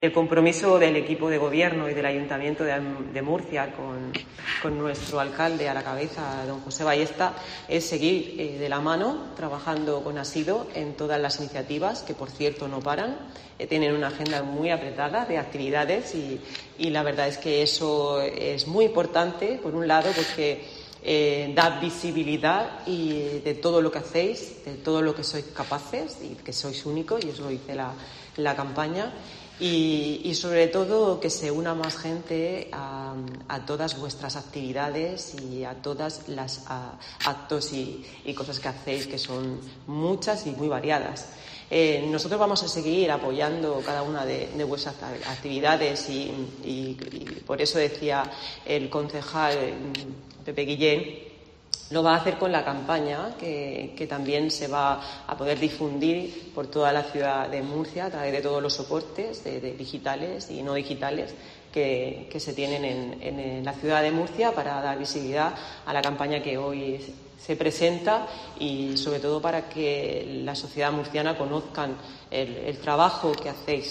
El compromiso del equipo de gobierno y del Ayuntamiento de Murcia con nuestro alcalde a la cabeza, don José Ballesta, es seguir de la mano trabajando con asiduo en todas las iniciativas, que por cierto no paran. Tienen una agenda muy apretada de actividades y la verdad es que eso es muy importante, por un lado, porque da visibilidad de todo lo que hacéis, de todo lo que sois capaces y que sois únicos, y eso lo dice la campaña. Y sobre todo que se una más gente a todas vuestras actividades y a todas las actos y cosas que hacéis, que son muchas y muy variadas. Nosotros vamos a seguir apoyando cada una de vuestras actividades y por eso decía el concejal Pepe Guillén, lo va a hacer con la campaña que también se va a poder difundir por toda la ciudad de Murcia a través de todos los soportes de digitales y no digitales que se tienen en la ciudad de Murcia para dar visibilidad a la campaña que hoy se presenta y sobre todo para que la sociedad murciana conozcan el trabajo que hacéis